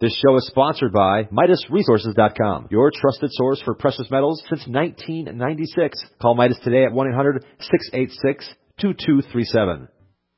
This show is sponsored by MidasResources.com, your trusted source for precious metals since 1996. Call Midas today at 1-800-686-2237.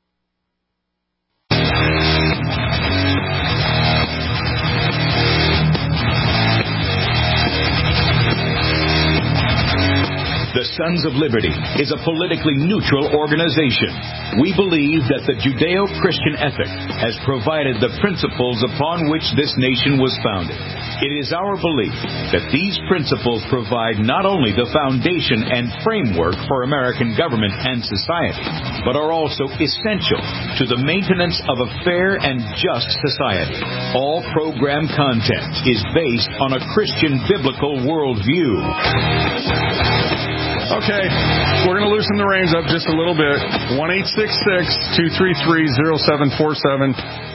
The Sons of Liberty is a politically neutral organization. We believe that the Judeo-Christian ethic has provided the principles upon which this nation was founded. It is our belief that these principles provide not only the foundation and framework for American government and society, but are also essential to the maintenance of a fair and just society. All program content is based on a Christian biblical worldview. Okay, we're going to loosen the reins up just a little bit. 1-866-233-0747.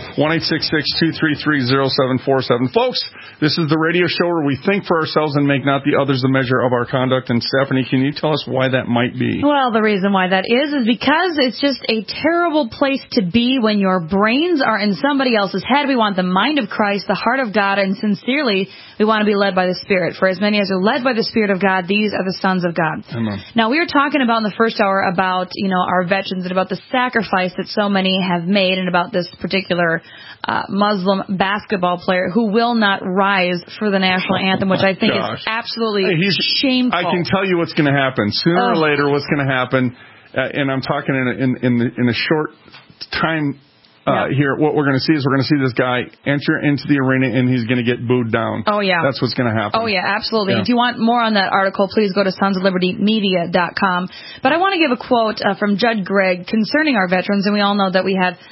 1-866-233-0747. Folks, this is the radio show where we think for ourselves and make not the others the measure of our conduct. And Stephanie, can you tell us why that might be? Well, the reason why that is because it's just a terrible place to be when your brains are in somebody else's head. We want the mind of Christ, the heart of God, and sincerely, we want to be led by the Spirit. For as many as are led by the Spirit of God, these are the sons of God. Amen. Now, we were talking about in the first hour about, our veterans and about the sacrifice that so many have made and about this particular Muslim basketball player who will not rise for the national anthem, which I think is absolutely shameful. I can tell you what's going to happen. Sooner or later, what's going to happen, and I'm talking in a short time here, what we're going to see is we're going to see this guy enter into the arena and he's going to get booed down. Oh, yeah. That's what's going to happen. Oh, yeah, absolutely. Yeah. If you want more on that article, please go to sonsoflibertymedia.com. But I want to give a quote from Judd Gregg concerning our veterans, and we all know that we have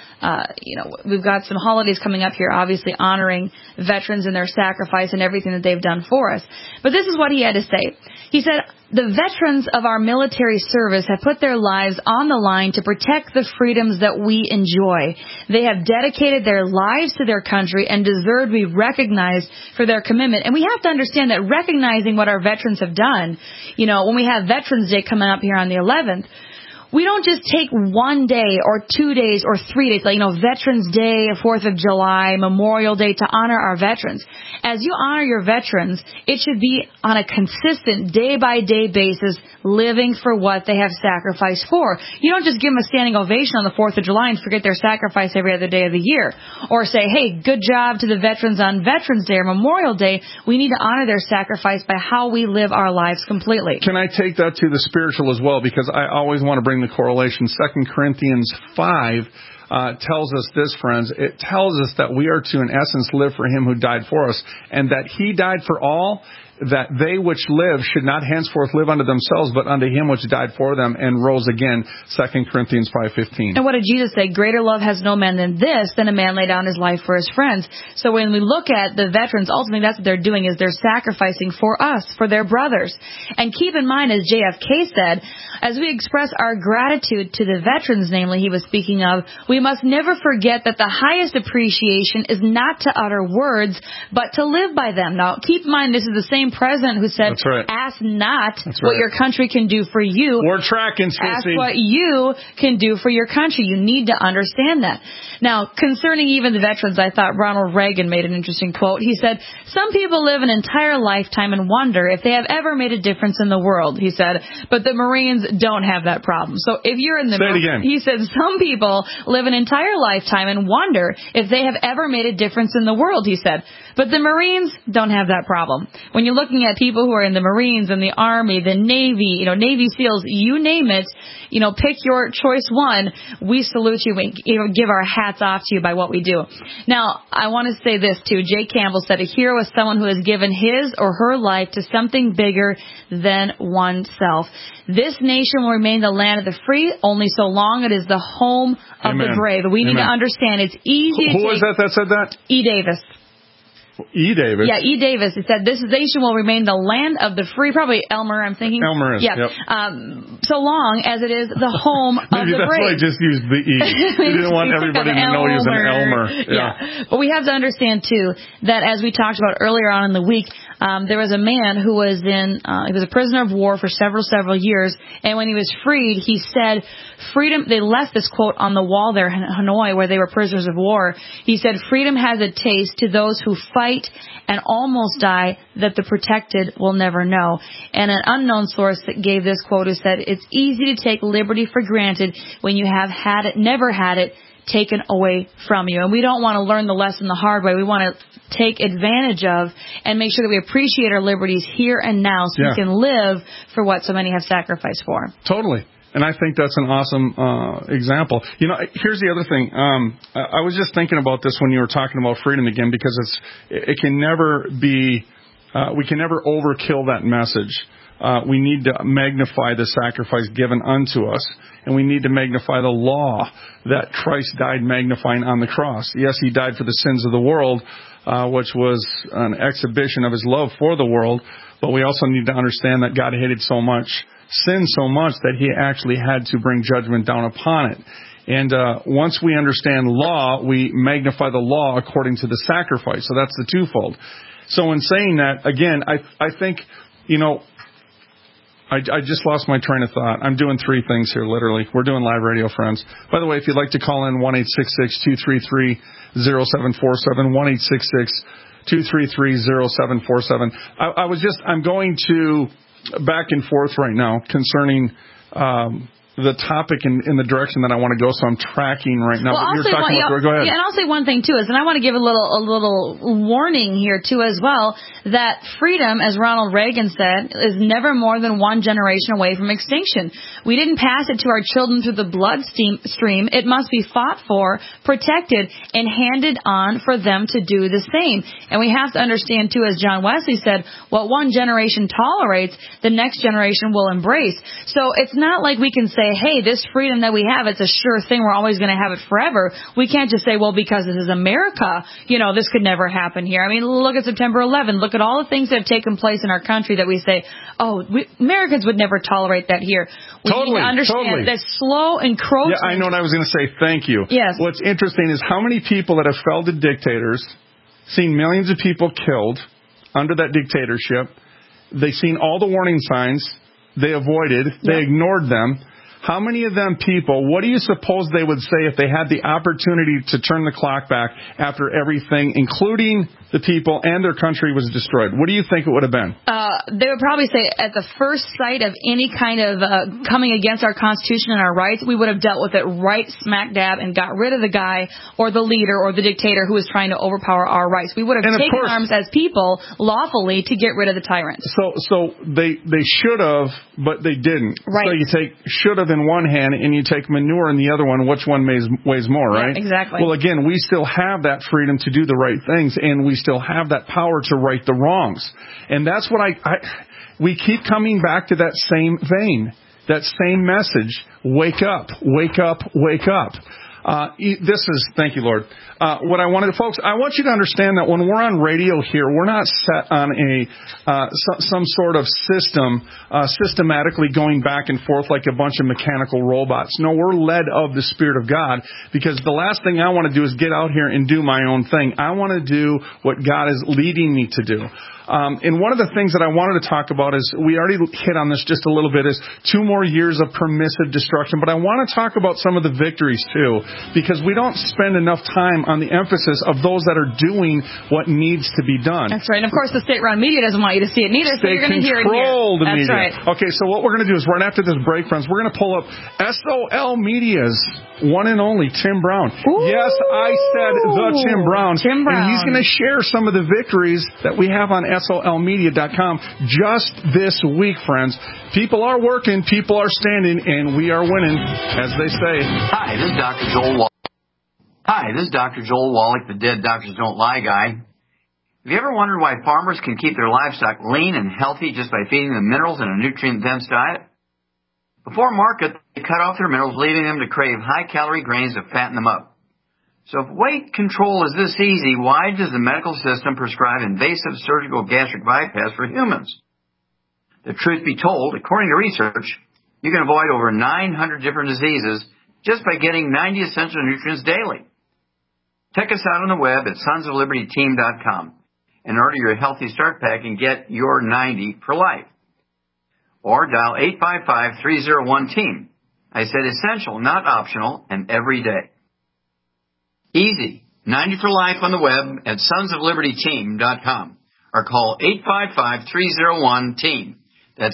we've got some holidays coming up here, obviously honoring veterans and their sacrifice and everything that they've done for us. But this is what he had to say. He said, "The veterans of our military service have put their lives on the line to protect the freedoms that we enjoy. They have dedicated their lives to their country and deserve to be recognized for their commitment." And we have to understand that recognizing what our veterans have done, when we have Veterans Day coming up here on the 11th, we don't just take 1 day or 2 days or 3 days, Veterans Day, 4th of July, Memorial Day, to honor our veterans. As you honor your veterans, it should be on a consistent day-by-day basis, living for what they have sacrificed for. You don't just give them a standing ovation on the 4th of July and forget their sacrifice every other day of the year. Or say, hey, good job to the veterans on Veterans Day or Memorial Day. We need to honor their sacrifice by how we live our lives completely. Can I take that to the spiritual as well? Because I always want to bring the correlation. 2 Corinthians 5 tells us this, friends. It tells us that we are to, in essence, live for him who died for us, and that he died for all, that they which live should not henceforth live unto themselves, but unto him which died for them and rose again. 2 Corinthians 5:15. And what did Jesus say? Greater love has no man than this, than a man lay down his life for his friends. So when we look at the veterans, ultimately that's what they're doing, is they're sacrificing for us, for their brothers. And keep in mind, as JFK said, as we express our gratitude to the veterans, namely he was speaking of, we must never forget that the highest appreciation is not to utter words, but to live by them. Now, keep in mind, this is the same president who said, ask not what your country can do for you. We're tracking, ask what you can do for your country. You need to understand that. Now, concerning even the veterans, I thought Ronald Reagan made an interesting quote. He said, some people live an entire lifetime and wonder if they have ever made a difference in the world, he said, but the Marines don't have that problem. So if you're in the he said, some people live an entire lifetime and wonder if they have ever made a difference in the world, he said, but the Marines don't have that problem. When you're looking at people who are in the Marines and the Army, the Navy, Navy SEALs, you name it, pick your choice one. We salute you. We give our hats off to you by what we do. Now, I want to say this too. Jay Campbell said, a hero is someone who has given his or her life to something bigger than oneself. This nation will remain the land of the free only so long it is the home of the brave. We need to understand it's easy. Who was that said that? E. Davis. E. Davis? Yeah, E. Davis. He said, this nation will remain the land of the free. Probably Elmer, I'm thinking. Elmer is, yeah. Yep. So long as it is the home of the that's brave. Why I just used the E. He didn't want everybody to know he was an Elmer. Yeah. But we have to understand, too, that as we talked about earlier on in the week, There was a man who was he was a prisoner of war for several years, and when he was freed, he said, freedom, they left this quote on the wall there in Hanoi where they were prisoners of war. He said, freedom has a taste to those who fight and almost die that the protected will never know. And an unknown source that gave this quote has said, it's easy to take liberty for granted when you have had it, never had it, taken away from you. And we don't want to learn the lesson the hard way. We want to take advantage of and make sure that we appreciate our liberties here and now so we can live for what so many have sacrificed for. Totally. And I think that's an awesome example. You know, here's the other thing. I was just thinking about this when you were talking about freedom again, because it can never be, we can never overkill that message. We need to magnify the sacrifice given unto us, and we need to magnify the law that Christ died magnifying on the cross. Yes, he died for the sins of the world, which was an exhibition of his love for the world, but we also need to understand that God hated sin so much that he actually had to bring judgment down upon it. And once we understand law, we magnify the law according to the sacrifice. So that's the twofold. So in saying that, again, I think, you know, I just lost my train of thought. I'm doing three things here, literally. We're doing live radio, friends. By the way, if you'd like to call in, 1-866-233-0747, 1-866-233-0747. I'm going to back and forth right now concerning the topic in the direction that I want to go, so I'm tracking right now. Well, Go ahead. Yeah, and I'll say one thing too, and I want to give a little warning here too as well, that freedom, as Ronald Reagan said, is never more than one generation away from extinction. We didn't pass it to our children through the bloodstream. It must be fought for, protected, and handed on for them to do the same. And we have to understand too, as John Wesley said, what one generation tolerates, the next generation will embrace. So it's not like we can say, hey, this freedom that we have, it's a sure thing, we're always going to have it forever. We can't just say, well, because this is America, this could never happen here. I mean, look at September 11th. Look at all the things that have taken place in our country that we say, Americans would never tolerate that here. We need to understand that slow encroachment. Yeah, I know what I was going to say. Thank you. Yes. What's interesting is how many people that have fell to dictators, seen millions of people killed under that dictatorship, they've seen all the warning signs, they avoided, they ignored them. How many of them people, what do you suppose they would say if they had the opportunity to turn the clock back after everything, including the people and their country, was destroyed? What do you think it would have been? They would probably say at the first sight of any kind of coming against our Constitution and our rights, we would have dealt with it right smack dab and got rid of the guy or the leader or the dictator who was trying to overpower our rights. We would have taken arms as people lawfully to get rid of the tyrant. So they should have, but they didn't. Right. So you take should have in one hand and you take manure in the other one. Which one weighs more, right? Yeah, exactly. Well, again, we still have that freedom to do the right things, and we still have that power to right the wrongs. And that's what we keep coming back to that same vein, that same message. Wake up, wake up, wake up. Thank you, Lord. What I wanted, folks, I want you to understand that when we're on radio here, we're not set on some sort of system, systematically going back and forth like a bunch of mechanical robots. No, we're led of the Spirit of God, because the last thing I want to do is get out here and do my own thing. I want to do what God is leading me to do. And one of the things that I wanted to talk about is, we already hit on this just a little bit, is 2 more years of permissive destruction. But I want to talk about some of the victories too, because we don't spend enough time on the emphasis of those that are doing what needs to be done. That's right. And of course, the state-run media doesn't want you to see it neither, so you're going to hear it here. The That's media. right. Okay, so what we're going to do is, right after this break, friends, we're going to pull up SOL Media's one and only Tim Brown. Ooh, yes, I said the Tim Brown. Tim Brown. And he's going to share some of the victories that we have on SOLmedia.com just this week, friends. People are working, people are standing, and we are winning, as they say. Hi, this is Dr. Joel Wallach, the Dead Doctors Don't Lie guy. Have you ever wondered why farmers can keep their livestock lean and healthy just by feeding them minerals in a nutrient-dense diet? Before market, they cut off their minerals, leaving them to crave high-calorie grains to fatten them up. So if weight control is this easy, why does the medical system prescribe invasive surgical gastric bypass for humans? The truth be told, according to research, you can avoid over 900 different diseases just by getting 90 essential nutrients daily. Check us out on the web at sonsoflibertyteam.com. and order your Healthy Start Pack and get your 90 for life. Or dial 855-301-TEAM. I said essential, not optional, and every day. Easy. 90 for life on the web at sonsoflibertyteam.com. Or call 855-301-TEAM. That's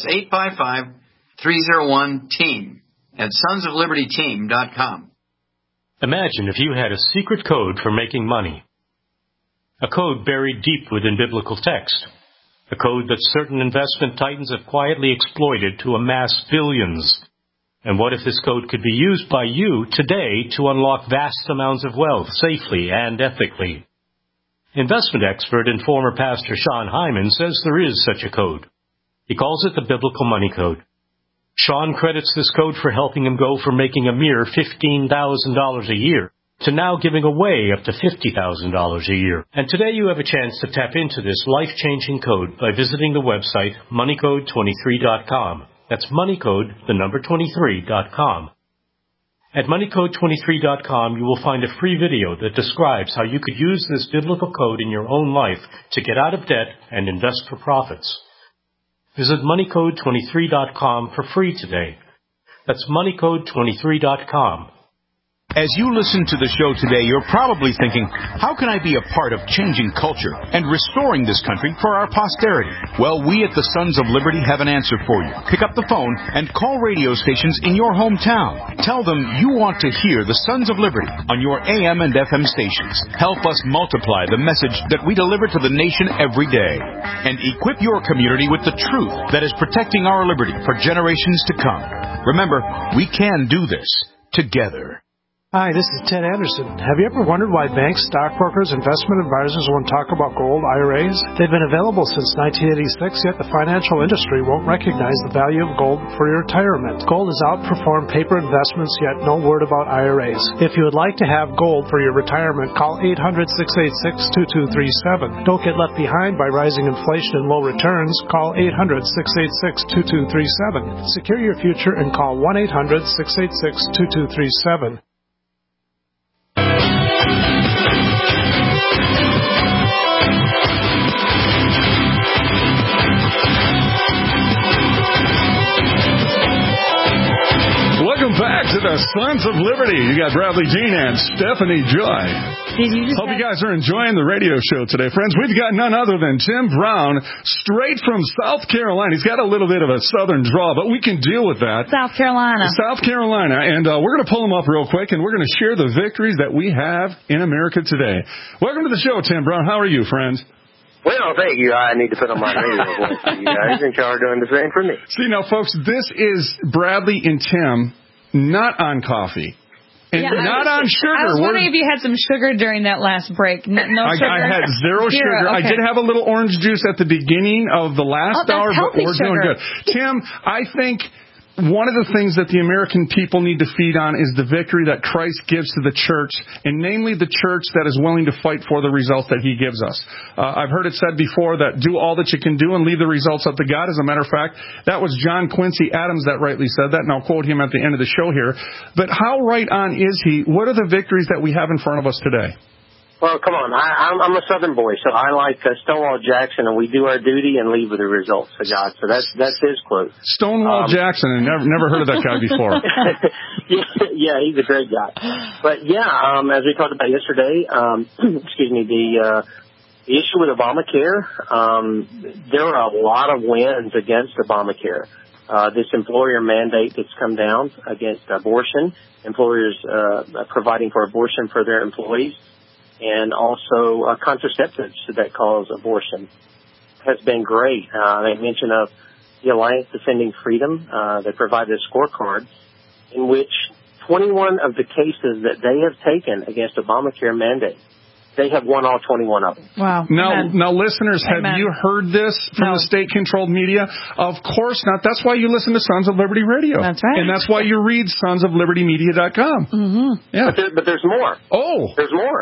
855-301-TEAM at sonsoflibertyteam.com. Imagine if you had a secret code for making money. A code buried deep within biblical text. A code that certain investment titans have quietly exploited to amass billions. And what if this code could be used by you today to unlock vast amounts of wealth safely and ethically? Investment expert and former pastor Sean Hyman says there is such a code. He calls it the Biblical Money Code. Sean credits this code for helping him go from making a mere $15,000 a year to now giving away up to $50,000 a year. And today you have a chance to tap into this life-changing code by visiting the website moneycode23.com. That's moneycode, the number 23.com. At moneycode23.com, you will find a free video that describes how you could use this biblical code in your own life to get out of debt and invest for profits. Visit moneycode23.com for free today. That's moneycode23.com. As you listen to the show today, you're probably thinking, how can I be a part of changing culture and restoring this country for our posterity? Well, we at the Sons of Liberty have an answer for you. Pick up the phone and call radio stations in your hometown. Tell them you want to hear the Sons of Liberty on your AM and FM stations. Help us multiply the message that we deliver to the nation every day. And equip your community with the truth that is protecting our liberty for generations to come. Remember, we can do this together. Hi, this is Ted Anderson. Have you ever wondered why banks, stockbrokers, investment advisors won't talk about gold IRAs? They've been available since 1986, yet the financial industry won't recognize the value of gold for your retirement. Gold has outperformed paper investments, yet no word about IRAs. If you would like to have gold for your retirement, call 800-686-2237. Don't get left behind by rising inflation and low returns. Call 800-686-2237. Secure your future and call 1-800-686-2237. Welcome back to the Sons of Liberty. You got Bradley Dean and Stephanie Joy. Hope you guys are enjoying the radio show today, friends. We've got none other than Tim Brown, straight from South Carolina. He's got a little bit of a southern drawl, but we can deal with that. South Carolina. And we're going to pull him up real quick, and we're going to share the victories that we have in America today. Welcome to the show, Tim Brown. How are you, friend? Well, thank you. I need to put on my radio voice for you guys, and y'all are doing the same for me. See, now, folks, this is Bradley and Tim, not on coffee. And not on sugar. I was wondering if you had some sugar during that last break. No sugar. I had zero sugar. Okay. I did have a little orange juice at the beginning of the last hour, but we're doing good. Tim, I think one of the things that the American people need to feed on is the victory that Christ gives to the church, and namely the church that is willing to fight for the results that he gives us. I've heard it said before that do all that you can do and leave the results up to God. As a matter of fact, that was John Quincy Adams that rightly said that, and I'll quote him at the end of the show here. But how right on is he? What are the victories that we have in front of us today? Well, come on. I'm a Southern boy, so I like Stonewall Jackson, and we do our duty and leave with the results of God. So that's his quote. Stonewall Jackson, and never heard of that guy before. Yeah, he's a great guy. But as we talked about yesterday, the issue with Obamacare, there are a lot of wins against Obamacare. This employer mandate that's come down against abortion, employers providing for abortion for their employees, and also contraceptives that cause abortion has been great. They mentioned of the Alliance Defending Freedom. They provided a scorecard in which 21 of the cases that they have taken against Obamacare mandate, they have won all 21 of them. Wow. Now, listeners, have you heard this from the state-controlled media? Of course not. That's why you listen to Sons of Liberty Radio. That's right. And that's why you read sonsoflibertymedia.com. Mm-hmm. Yeah. But there's more. Oh. There's more.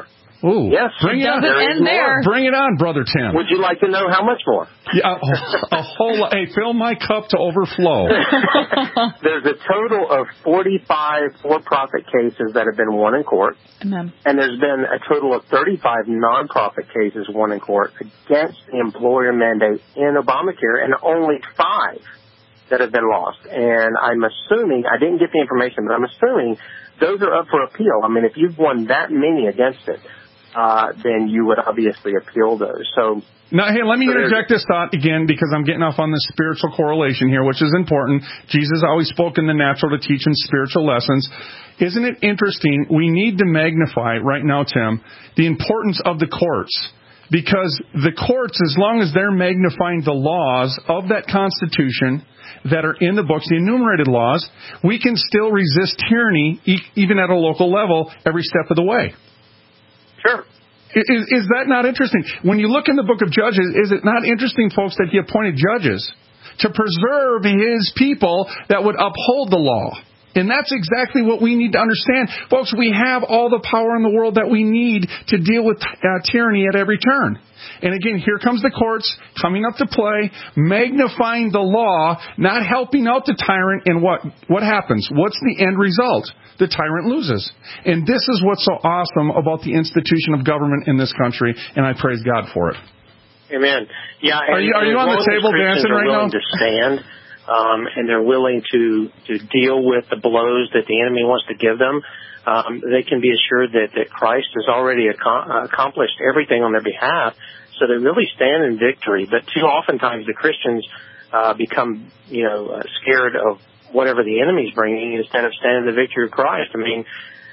Ooh, Yes. bring it on. Doesn't end there. Bring it on, Brother Tim. Would you like to know how much more? Yeah, a whole lot. Hey, fill my cup to overflow. There's a total of 45 for-profit cases that have been won in court. Amen. And there's been a total of 35 non-profit cases won in court against the employer mandate in Obamacare, and only 5 that have been lost. And I'm assuming, I didn't get the information, but I'm assuming those are up for appeal. I mean, if you've won that many against it, then you would obviously appeal those. So now, hey, let me interject this thought again, because I'm getting off on this spiritual correlation here, which is important. Jesus always spoke in the natural to teach in spiritual lessons. Isn't it interesting? We need to magnify right now, Tim, the importance of the courts. Because the courts, as long as they're magnifying the laws of that Constitution that are in the books, the enumerated laws, we can still resist tyranny, even at a local level, every step of the way. Sure. Is that not interesting? When you look in the book of Judges, is it not interesting, folks, that he appointed judges to preserve his people that would uphold the law? And that's exactly what we need to understand. Folks, we have all the power in the world that we need to deal with tyranny at every turn. And again, here comes the courts coming up to play, magnifying the law, not helping out the tyrant. And what happens? What's the end result? The tyrant loses. And this is what's so awesome about the institution of government in this country, and I praise God for it. Amen. Yeah. Are you on the table dancing right now? To stand, and they're willing to deal with the blows that the enemy wants to give them. They can be assured that Christ has already accomplished everything on their behalf, so they really stand in victory. But too oftentimes the Christians become, scared of whatever the enemy's bringing instead of standing in the victory of Christ. I mean,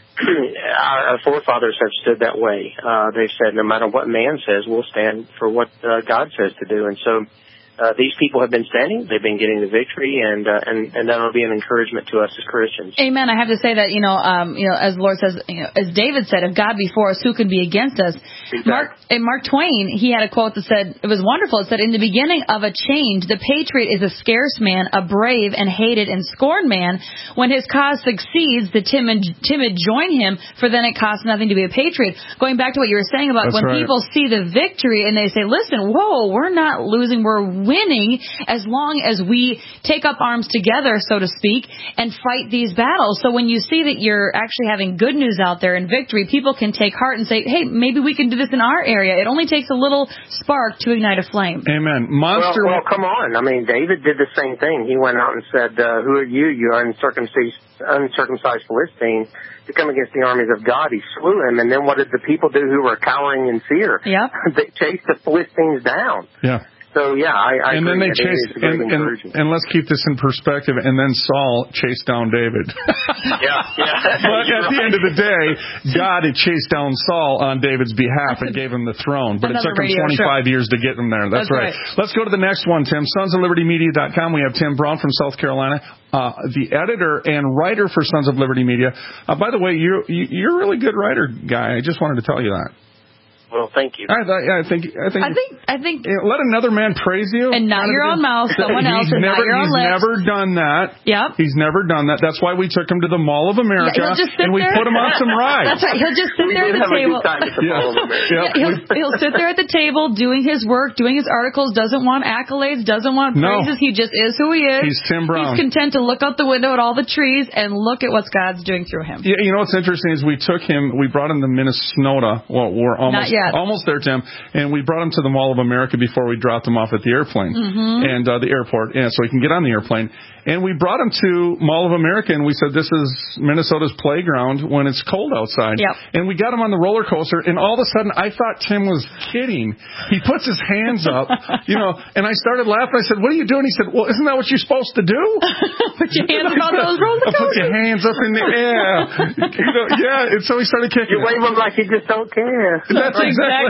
our forefathers have stood that way. They've said, no matter what man says, we'll stand for what God says to do. And so these people have been standing. They've been getting the victory, and that'll be an encouragement to us as Christians. Amen. I have to say that, as the Lord says, as David said, if God be for us, who can be against us? Exactly. Mark Twain, he had a quote that said, it was wonderful. It said, in the beginning of a change, the patriot is a scarce man, a brave and hated and scorned man. When his cause succeeds, the timid join him, for then it costs nothing to be a patriot. Going back to what you were saying about when people see the victory and they say, listen, whoa, we're not losing, we're winning, as long as we take up arms together, so to speak, and fight these battles. So when you see that you're actually having good news out there and victory, people can take heart and say, hey, maybe we can do this in our area. It only takes a little spark to ignite a flame. Amen. Well, come on. I mean, David did the same thing. He went out and said, who are you uncircumcised Philistines, to come against the armies of God? He slew him. And then what did the people do who were cowering in fear? Yep. They chased the Philistines down. Yeah. So, yeah, I and agree. then they chased, and let's keep this in perspective, and then Saul chased down David. Yeah. But at the end of the day, God had chased down Saul on David's behalf and gave him the throne. But it took him 25 years to get him there. That's right. Let's go to the next one, Tim. SonsOfLibertyMedia.com. We have Tim Brown from South Carolina, the editor and writer for Sons of Liberty Media. By the way, you're a really good writer, guy. I just wanted to tell you that. Well, thank you. I think. Let another man praise you, and not your own mouth, someone else, and not your own lips. He's never done that. Yep. He's never done that. That's why we took him to the Mall of America, and we put him on some rides. That's right. He'll just sit there at the table. He'll sit there at the table doing his work, doing his articles. Doesn't want accolades. Doesn't want praises. He just is who he is. He's Tim Brown. He's content to look out the window at all the trees and look at what God's doing through him. Yeah, what's interesting is we brought him to Minnesota. Well, we're almost there, Tim. And we brought him to the Mall of America before we dropped him off at the airplane and the airport, so he can get on the airplane. And we brought him to Mall of America, and we said, this is Minnesota's playground when it's cold outside. Yep. And we got him on the roller coaster, and all of a sudden, I thought Tim was kidding. He puts his hands up, and I started laughing. I said, what are you doing? He said, well, isn't that what you're supposed to do? Put your hands up on those roller coasters. Put your hands up in the air. And so he started kicking. You wave them like you just don't care. That's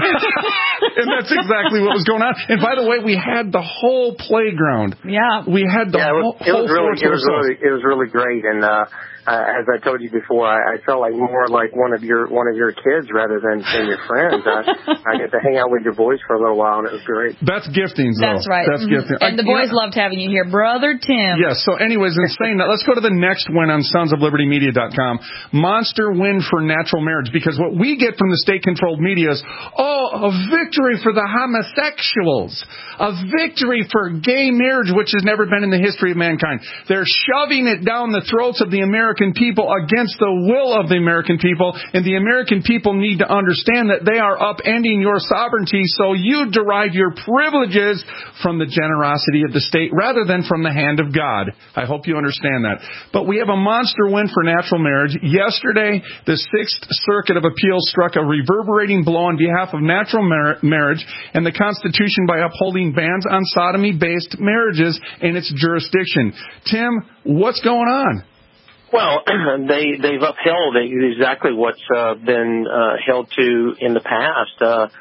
exactly what was going on. And by the way, we had the whole playground. Yeah. We had the whole it was really great. And as I told you before, I felt like more like one of your kids rather than your friends. I get to hang out with your boys for a little while, and it was great. That's gifting, though. That's right. That's gifting. And the boys loved having you here, Brother Tim. Yes. So, anyways, in saying that, let's go to the next win on sonsoflibertymedia.com. Monster win for natural marriage, because what we get from the state-controlled media is, a victory for the homosexuals, a victory for gay marriage, which has never been in the history of mankind. They're shoving it down the throats of the American people against the will of the American people, and the American people need to understand that they are upending your sovereignty, so you derive your privileges from the generosity of the state rather than from the hand of God. I hope you understand that. But we have a monster win for natural marriage. Yesterday, the Sixth Circuit of Appeals struck a reverberating blow on behalf of natural marriage and the Constitution by upholding bans on sodomy-based marriages in its jurisdiction. Tim, what's going on? Well, they've upheld exactly what's been held to in the past.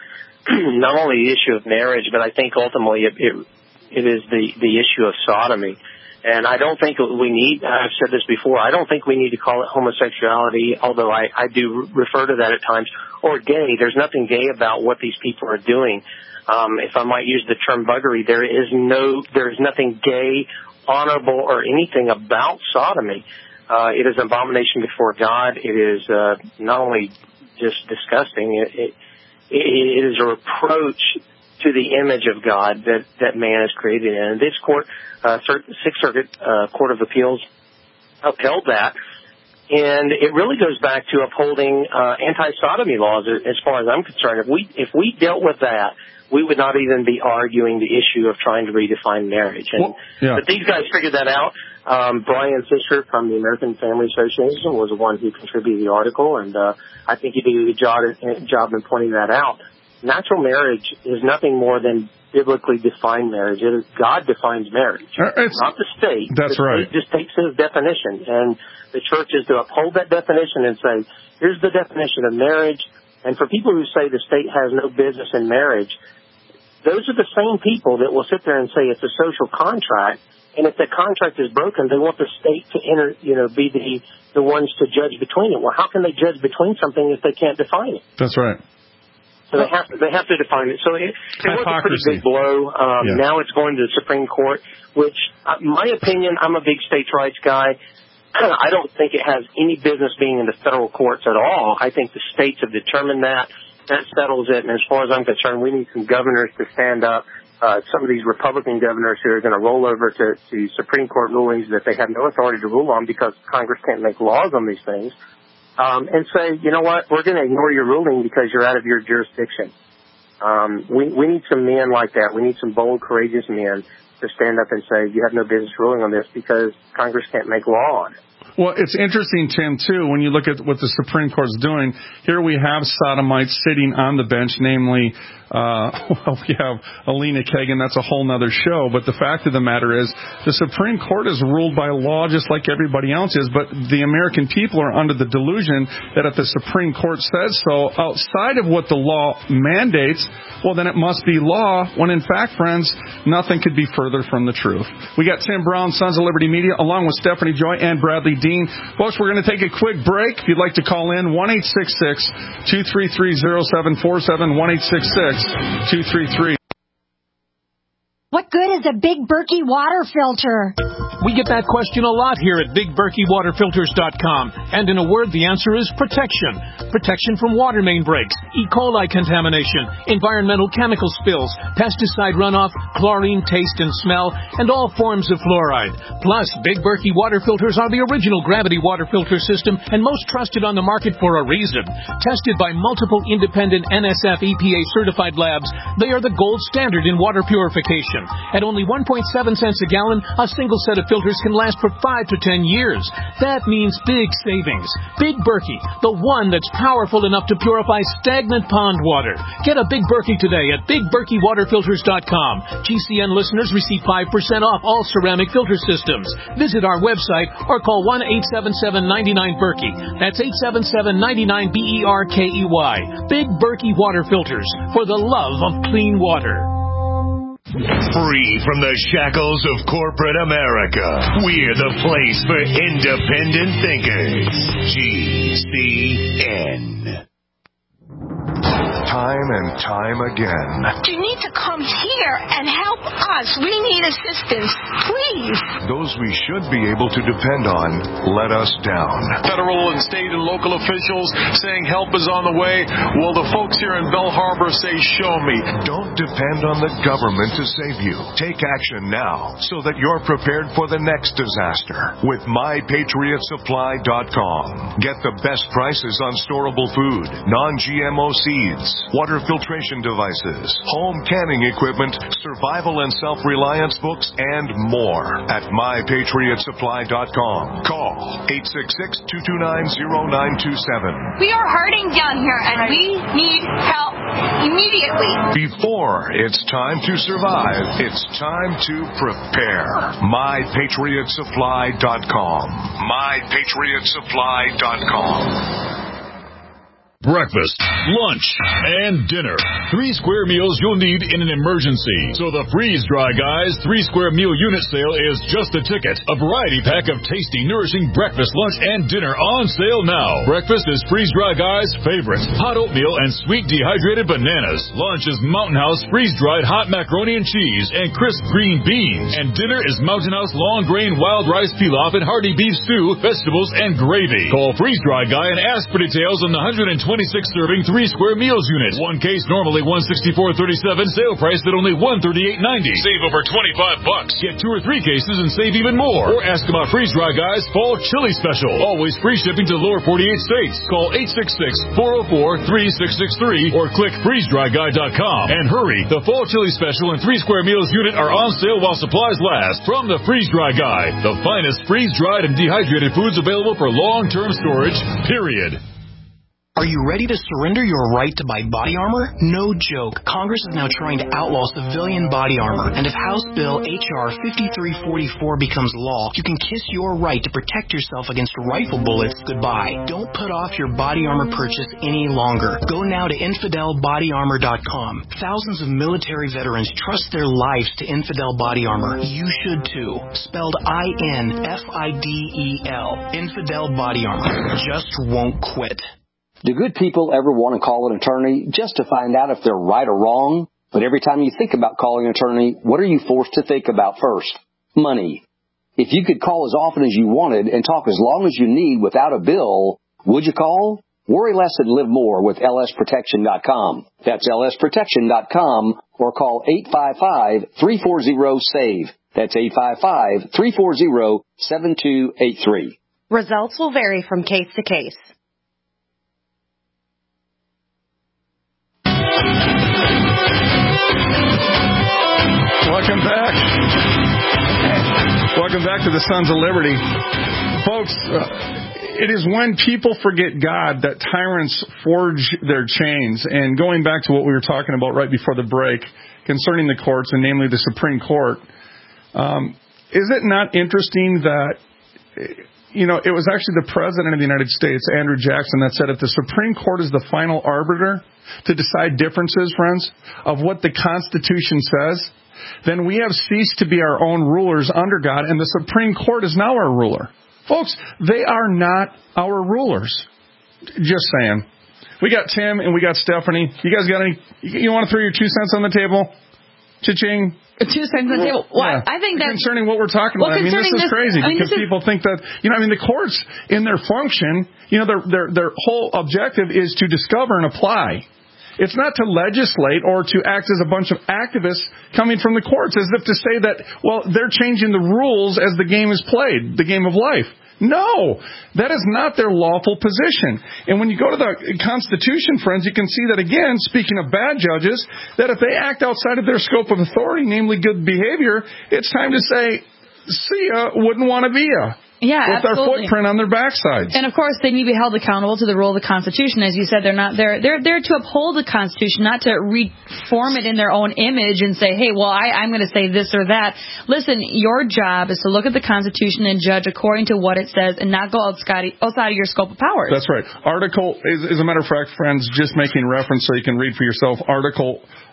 Not only the issue of marriage, but I think ultimately it is the issue of sodomy. And I don't think we need, I've said this before, I don't think we need to call it homosexuality, although I do refer to that at times, or gay. There's nothing gay about what these people are doing. If I might use the term buggery, there is nothing gay, honorable, or anything about sodomy. It is an abomination before God. It is not only just disgusting, it is a reproach to the image of God that man is created in. And this court, Sixth Circuit Court of Appeals, upheld that. And it really goes back to upholding anti-sodomy laws as far as I'm concerned. If we dealt with that, we would not even be arguing the issue of trying to redefine marriage. But these guys figured that out. Brian Fisher from the American Family Association was the one who contributed the article, and I think he did a good job in pointing that out. Natural marriage is nothing more than biblically defined marriage. God defines marriage, not the state. That's right. The state just takes his definition, and the church is to uphold that definition and say, here's the definition of marriage. And for people who say the state has no business in marriage, those are the same people that will sit there and say it's a social contract, and if the contract is broken, they want the state to be the ones to judge between it. Well, how can they judge between something if they can't define it? That's right. So they have to define it. So it was a pretty big blow. Now it's going to the Supreme Court, which, my opinion, I'm a big states' rights guy. I don't think it has any business being in the federal courts at all. I think the states have determined that. That settles it. And as far as I'm concerned, we need some governors to stand up. Some of these Republican governors who are going to roll over to Supreme Court rulings that they have no authority to rule on because Congress can't make laws on these things. And say, you know what, we're going to ignore your ruling because you're out of your jurisdiction. We need some men like that. We need some bold, courageous men to stand up and say, you have no business ruling on this because Congress can't make law on it. Well, it's interesting, Tim, too, when you look at what the Supreme Court's doing. Here we have sodomites sitting on the bench, namely, we have Alina Kagan. That's a whole nother show. But the fact of the matter is the Supreme Court is ruled by law just like everybody else is. But the American people are under the delusion that if the Supreme Court says so outside of what the law mandates, well, then it must be law, when in fact, friends, nothing could be further from the truth. We got Tim Brown, Sons of Liberty Media, along with Stephanie Joy and Bradley Dean. Folks, we're going to take a quick break. If you'd like to call in, 1-866-233-0747, 1-866-233. What good is a Big Berkey water filter? We get that question a lot here at BigBerkeyWaterFilters.com. And in a word, the answer is protection. Protection from water main breaks, E. coli contamination, environmental chemical spills, pesticide runoff, chlorine taste and smell, and all forms of fluoride. Plus, Big Berkey water filters are the original gravity water filter system and most trusted on the market for a reason. Tested by multiple independent NSF EPA certified labs, they are the gold standard in water purification. At only 1.7 cents a gallon, a single set of filters can last for 5 to 10 years. That means big savings. Big Berkey, the one that's powerful enough to purify stagnant pond water. Get a Big Berkey today at BigBerkeyWaterFilters.com. GCN listeners receive 5% off all ceramic filter systems. Visit our website or call 1-877-99-BERKEY. That's 877-99-BERKEY. Big Berkey Water Filters, for the love of clean water. Free from the shackles of corporate America, we're the place for independent thinkers. GCN. Time and time again. You need to come here and help us. We need assistance, please. Those we should be able to depend on let us down. Federal and state and local officials saying help is on the way. Well, the folks here in Bell Harbor say, show me. Don't depend on the government to save you. Take action now so that you're prepared for the next disaster with MyPatriotSupply.com. Get the best prices on storable food, non-GMO seeds, water filtration devices, home canning equipment, survival and self-reliance books, and more at MyPatriotSupply.com. Call 866-229-0927. We are hurting down here, and we need help immediately. Before it's time to survive, it's time to prepare. MyPatriotSupply.com. MyPatriotSupply.com. Breakfast, lunch, and dinner. 3 square meals you'll need in an emergency. So the Freeze Dry Guys 3 square meal unit sale is just a ticket. A variety pack of tasty, nourishing breakfast, lunch, and dinner on sale now. Breakfast is Freeze Dry Guys' favorite. Hot oatmeal and sweet dehydrated bananas. Lunch is Mountain House freeze-dried hot macaroni and cheese and crisp green beans. And dinner is Mountain House long grain wild rice pilaf and hearty beef stew, vegetables, and gravy. Call Freeze Dry Guy and ask for details on the 126-serving 3 square meals unit. One case normally $164.37. Sale price at only $138.90. Save over $25. Get 2 or 3 cases and save even more. Or ask about Freeze Dry Guys Fall Chili Special. Always free shipping to the lower 48 states. Call 866-404-3663 or click freezedryguy.com. And hurry, the Fall Chili Special and 3 square meals unit are on sale while supplies last. From the Freeze Dry Guy, the finest freeze-dried and dehydrated foods available for long-term storage, period. Are you ready to surrender your right to buy body armor? No joke. Congress is now trying to outlaw civilian body armor. And if House Bill H.R. 5344 becomes law, you can kiss your right to protect yourself against rifle bullets goodbye. Don't put off your body armor purchase any longer. Go now to InfidelBodyArmor.com. Thousands of military veterans trust their lives to Infidel Body Armor. You should too. Spelled INFIDEL. Infidel Body Armor. Just won't quit. Do good people ever want to call an attorney just to find out if they're right or wrong? But every time you think about calling an attorney, what are you forced to think about first? Money. If you could call as often as you wanted and talk as long as you need without a bill, would you call? Worry less and live more with lsprotection.com. That's lsprotection.com or call 855-340-SAVE. That's 855-340-7283. Results will vary from case to case. Welcome back. Welcome back to the Sons of Liberty. Folks, it is when people forget God that tyrants forge their chains. And going back to what we were talking about right before the break concerning the courts, and namely the Supreme Court, is it not interesting that, you know, it was actually the President of the United States, Andrew Jackson, that said if the Supreme Court is the final arbiter to decide differences, friends, of what the Constitution says, then we have ceased to be our own rulers under God, and the Supreme Court is now our ruler. Folks, they are not our rulers. Just saying. We got Tim and we got Stephanie. You guys got any? You want to throw your 2 cents on the table? Cha-ching. 2 cents on the table. Well, yeah. I think that concerning what we're talking about. I mean, this is crazy because people think that, you know, I mean, the courts in their function, you know, their whole objective is to discover and apply. It's not to legislate or to act as a bunch of activists coming from the courts as if to say that, well, they're changing the rules as the game is played, the game of life. No, that is not their lawful position. And when you go to the Constitution, friends, you can see that, again, speaking of bad judges, that if they act outside of their scope of authority, namely good behavior, it's time to say, see ya, wouldn't want to be ya. Yeah, with absolutely. Our footprint on their backsides. And of course, they need to be held accountable to the rule of the Constitution. As you said, they're to uphold the Constitution, not to reform it in their own image and say, hey, well, I'm going to say this or that. Listen, your job is to look at the Constitution and judge according to what it says and not go outside of your scope of powers. That's right. Article, as a matter of fact, friends, just making reference so you can read for yourself, Article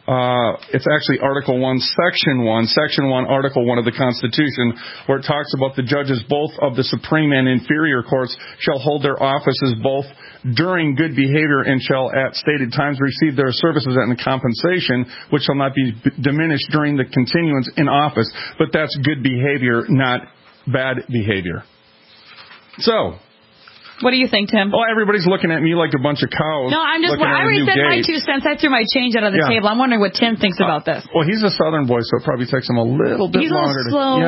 it's actually Article 1, Section 1, Article 1 of the Constitution, where it talks about the judges both of the supreme and inferior courts shall hold their offices both during good behavior and shall at stated times receive their services and the compensation, which shall not be diminished during the continuance in office. But that's good behavior, not bad behavior. So, what do you think, Tim? Oh, everybody's looking at me like a bunch of cows. No, I already said my 2 cents. I threw my change out on the table. I'm wondering what Tim thinks about this. Well, he's a Southern boy, so it probably takes him a little bit longer to... slower.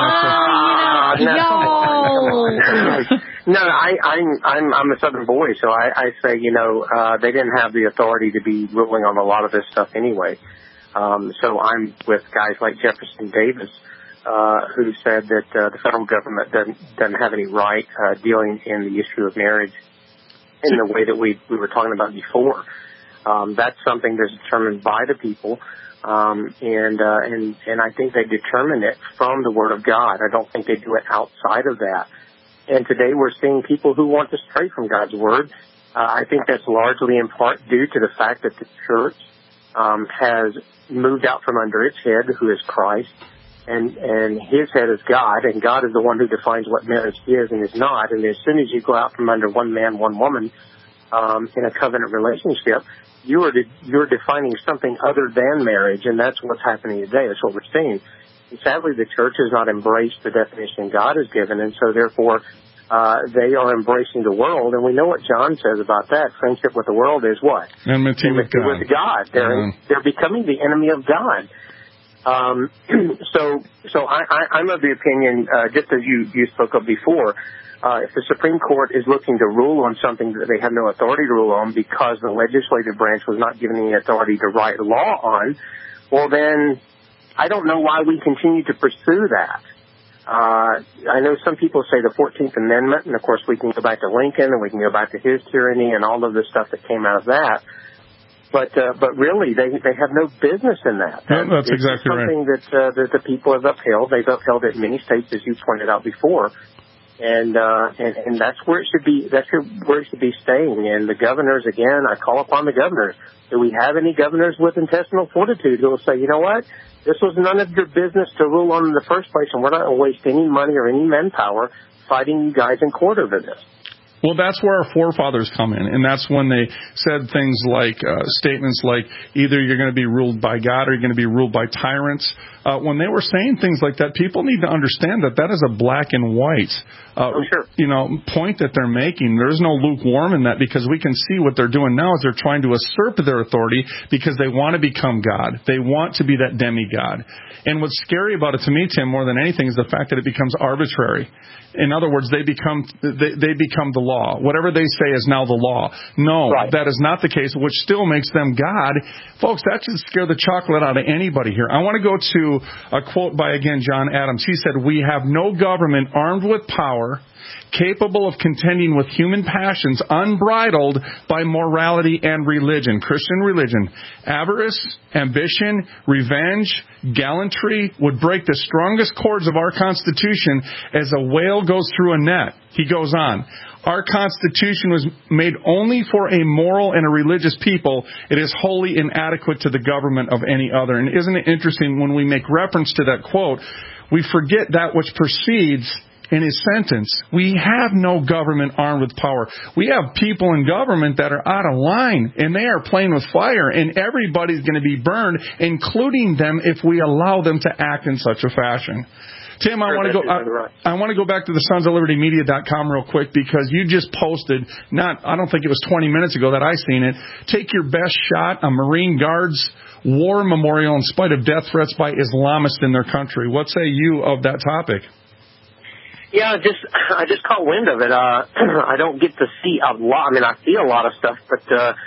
No, I'm a Southern boy, so I say, they didn't have the authority to be ruling on a lot of this stuff anyway. So I'm with guys like Jefferson Davis, who said that the federal government doesn't have any right dealing in the issue of marriage in the way that we were talking about before. That's something that's determined by the people, and I think they determine it from the Word of God. I don't think they do it outside of that. And today we're seeing people who want to stray from God's Word. I think that's largely in part due to the fact that the church has moved out from under its head, who is Christ, and his head is God, and God is the one who defines what marriage is and is not. And as soon as you go out from under one man, one woman in a covenant relationship, you're defining something other than marriage, and that's what's happening today. That's what we're seeing. And sadly, the church has not embraced the definition God has given, and so therefore they are embracing the world. And we know what John says about that. Friendship with the world is what? Enmity with God. They're becoming the enemy of God. So I'm of the opinion, just as you spoke of before, if the Supreme Court is looking to rule on something that they have no authority to rule on because the legislative branch was not given any authority to write law on, well then, I don't know why we continue to pursue that. I know some people say the 14th Amendment, and of course we can go back to Lincoln and we can go back to his tyranny and all of the stuff that came out of that. But really, they have no business in that. That's exactly right. It's something that the people have upheld. They've upheld it in many states, as you pointed out before, and that's where it should be. That's where it should be staying. And the governors, again, I call upon the governors. Do we have any governors with intestinal fortitude who will say, you know what, this was none of your business to rule on in the first place, and we're not going to waste any money or any manpower fighting you guys in court over this? Well, that's where our forefathers come in, and that's when they said things like, statements like, either you're going to be ruled by God or you're going to be ruled by tyrants. When they were saying things like that, people need to understand that that is a black and white, point that they're making. There's no lukewarm in that, because we can see what they're doing now is they're trying to usurp their authority because they want to become God. They want to be that demigod. And what's scary about it to me, Tim, more than anything, is the fact that it becomes arbitrary. In other words, they become the law. Whatever they say is now the law. No, That is not the case, which still makes them God. Folks, that should scare the chocolate out of anybody here. I want to go to a quote by, again, John Adams. He said, "We have no government armed with power, capable of contending with human passions, unbridled by morality and religion." Christian religion. "Avarice, ambition, revenge, gallantry would break the strongest cords of our Constitution as a whale goes through a net." He goes on. "Our Constitution was made only for a moral and a religious people. It is wholly inadequate to the government of any other." And isn't it interesting, when we make reference to that quote, we forget that which precedes in his sentence. We have no government armed with power. We have people in government that are out of line, and they are playing with fire, and everybody's going to be burned, including them, if we allow them to act in such a fashion. Tim, I want to go back to the sonsoflibertymedia.com real quick, because you just posted, I don't think it was 20 minutes ago that I seen it, "Take your best shot, a Marine Guards war memorial in spite of death threats by Islamists in their country." What say you of that topic? Yeah, I just caught wind of it. I don't get to see a lot. I mean, I see a lot of stuff, but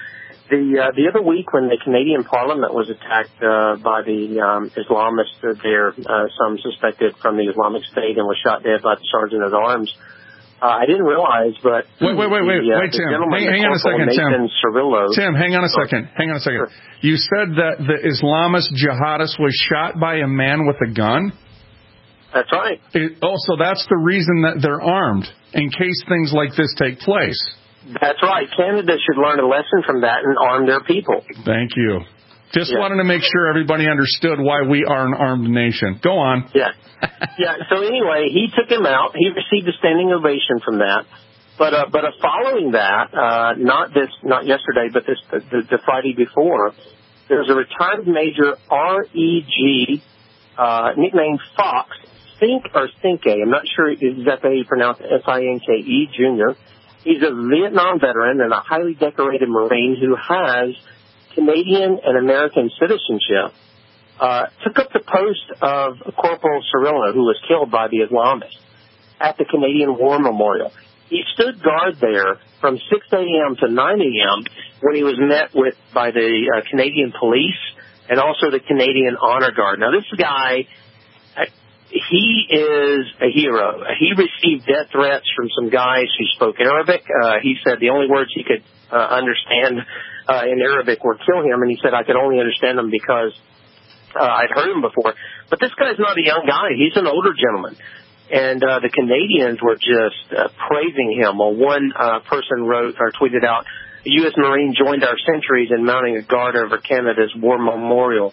the other week when the Canadian Parliament was attacked by the Islamists there, some suspected from the Islamic State, and was shot dead by the Sergeant at Arms, I didn't realize, but wait, Tim. Hang on a second, Tim. Tim, hang on a second. Sure. You said that the Islamist jihadist was shot by a man with a gun? That's right. So that's the reason that they're armed, in case things like this take place. That's right. Canada should learn a lesson from that and arm their people. Thank you. Just wanted to make sure everybody understood why we are an armed nation. Go on. Yeah. So anyway, he took him out. He received a standing ovation from that. But following that, not yesterday, but the Friday before, there's a retired Major R.E.G., nicknamed Fox, Sinke. I'm not sure exactly how you pronounce it, S-I-N-K-E, Jr. He's a Vietnam veteran and a highly decorated Marine who has Canadian and American citizenship. Took up the post of Corporal Cirillo, who was killed by the Islamists, at the Canadian War Memorial. He stood guard there from 6 a.m. to 9 a.m. when he was met by the Canadian police and also the Canadian Honor Guard. Now, this guy, he is a hero. He received death threats from some guys who spoke Arabic. He said the only words he could understand in Arabic were kill him, and he said I could only understand them because I'd heard him before. But this guy's not a young guy. He's an older gentleman. And the Canadians were just praising him. Well, one person wrote or tweeted out, a U.S. Marine joined our centuries in mounting a guard over Canada's war memorial.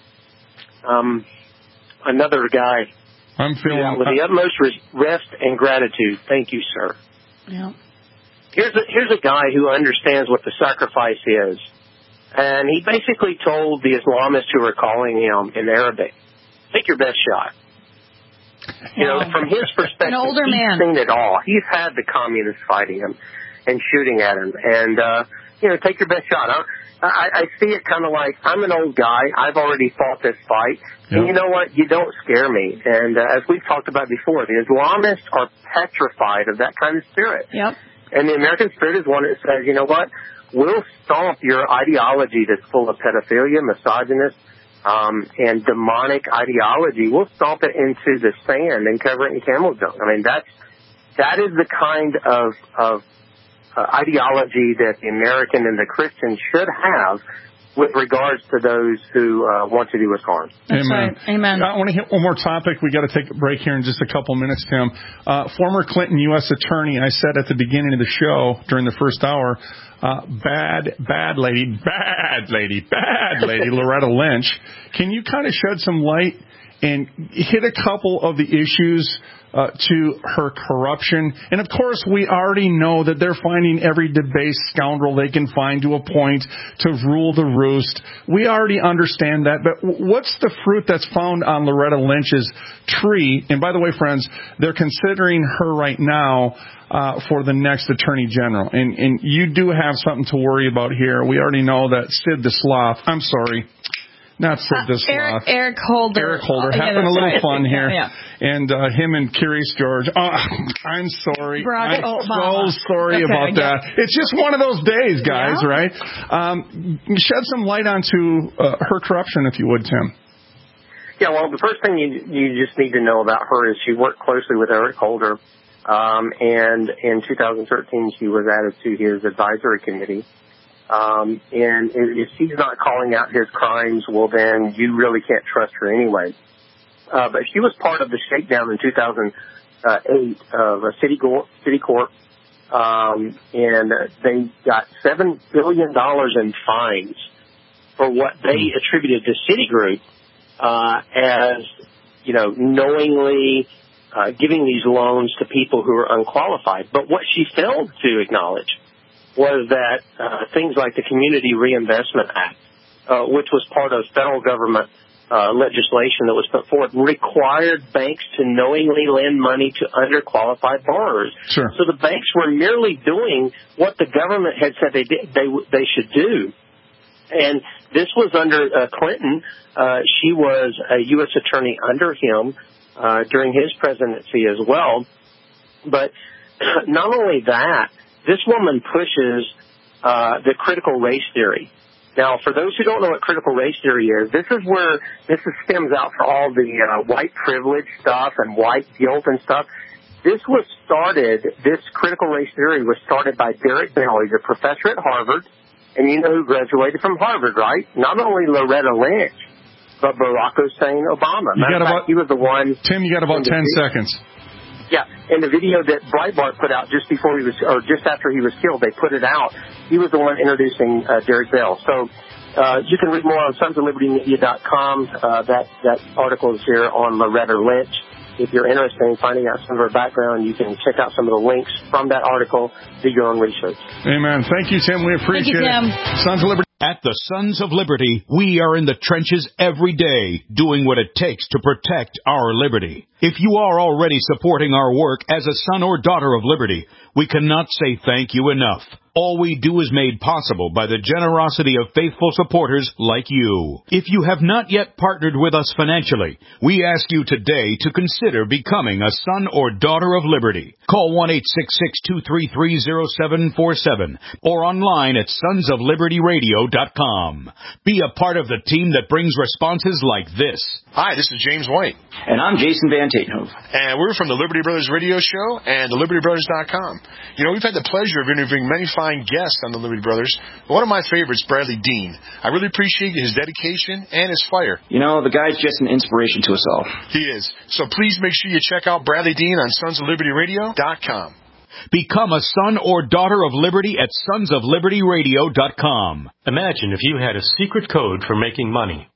Another guy, I'm feeling with the utmost rest and gratitude. Thank you, sir. Yeah. Here's a guy who understands what the sacrifice is. And he basically told the Islamists who were calling him in Arabic, take your best shot. You know, from his perspective, an older man. He's seen it all. He's had the communists fighting him and shooting at him. And, take your best shot. I see it kind of like, I'm an old guy. I've already fought this fight. Yep. And you know what? You don't scare me. And as we've talked about before, the Islamists are petrified of that kind of spirit. Yep. And the American spirit is one that says, you know what? We'll stomp your ideology that's full of pedophilia, misogynist, and demonic ideology. We'll stomp it into the sand and cover it in camel dung. I mean, that is the kind of ideology that the American and the Christian should have with regards to those who want to do us harm. That's Amen. Right. Amen. I want to hit one more topic. We got to take a break here in just a couple minutes, Tim. Former Clinton U.S. Attorney, I said at the beginning of the show during the first hour, bad lady, Loretta Lynch. Can you kind of shed some light and hit a couple of the issues to her corruption? And, of course, we already know that they're finding every debased scoundrel they can find to a point to rule the roost. We already understand that. But what's the fruit that's found on Loretta Lynch's tree? And, by the way, friends, they're considering her right now for the next Attorney General. And you do have something to worry about here. We already know that Sid the Sloth, I'm sorry, not Sid the Sloth. Eric Holder. Having a little fun here. Yeah. And him and Curious George. Oh, I'm sorry. Barack Obama. So sorry about that. It's just one of those days, guys, right? Shed some light onto her corruption, if you would, Tim. Yeah, well, the first thing you just need to know about her is she worked closely with Eric Holder. And in 2013, she was added to his advisory committee. And if she's not calling out his crimes, well, then you really can't trust her anyway. But she was part of the shakedown in 2008 of Citicorp, and they got $7 billion in fines for what they attributed to Citigroup as, knowingly giving these loans to people who are unqualified. But what she failed to acknowledge was that things like the Community Reinvestment Act, which was part of federal government legislation that was put forward, required banks to knowingly lend money to underqualified borrowers. Sure. So the banks were merely doing what the government had said they should do. And this was under Clinton. She was a U.S. attorney under him during his presidency as well. But not only that, this woman pushes the critical race theory. Now, for those who don't know what critical race theory is, this stems out for all the white privilege stuff and white guilt and stuff. This critical race theory was started by Derek Bell. He's a professor at Harvard, and you know who graduated from Harvard, right? Not only Loretta Lynch, but Barack Hussein Obama. He was the one. Tim, you got about 10 seconds. Yeah, in the video that Breitbart put out just after he was killed, they put it out. He was the one introducing Derek Bell. So You can read more on sonsoflibertymedia.com. That article is here on Loretta Lynch. If you're interested in finding out some of her background, you can check out some of the links from that article, do your own research. Amen. Thank you, Tim. We appreciate it. Sons of Liberty. At the Sons of Liberty, we are in the trenches every day, doing what it takes to protect our liberty. If you are already supporting our work as a son or daughter of liberty, we cannot say thank you enough. All we do is made possible by the generosity of faithful supporters like you. If you have not yet partnered with us financially, we ask you today to consider becoming a son or daughter of liberty. Call 1-866-233-0747 or online at sonsoflibertyradio.com. Be a part of the team that brings responses like this. Hi, this is James White. And I'm Jason Van Tatenhove. And we're from the Liberty Brothers Radio Show and the LibertyBrothers.com. You know, we've had the pleasure of interviewing many fine guests on the Liberty Brothers. But one of my favorites, Bradley Dean. I really appreciate his dedication and his fire. You know, the guy's just an inspiration to us all. He is. So please make sure you check out Bradley Dean on sonsoflibertyradio.com. Become a son or daughter of liberty at sonsoflibertyradio.com. Imagine if you had a secret code for making money.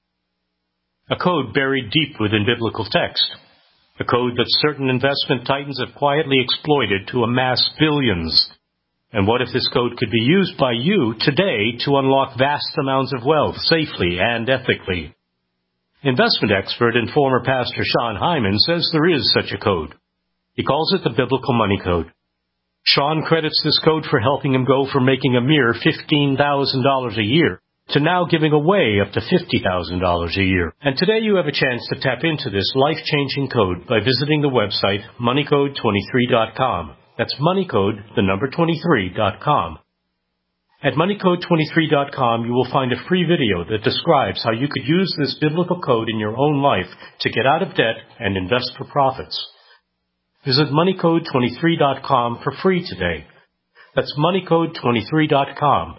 A code buried deep within biblical text. A code that certain investment titans have quietly exploited to amass billions. And what if this code could be used by you today to unlock vast amounts of wealth safely and ethically? Investment expert and former pastor Sean Hyman says there is such a code. He calls it the Biblical Money Code. Sean credits this code for helping him go from making a mere $15,000 a year to now giving away up to $50,000 a year. And today you have a chance to tap into this life-changing code by visiting the website moneycode23.com. That's moneycode, the number 23.com. At moneycode23.com, you will find a free video that describes how you could use this biblical code in your own life to get out of debt and invest for profits. Visit moneycode23.com for free today. That's moneycode23.com.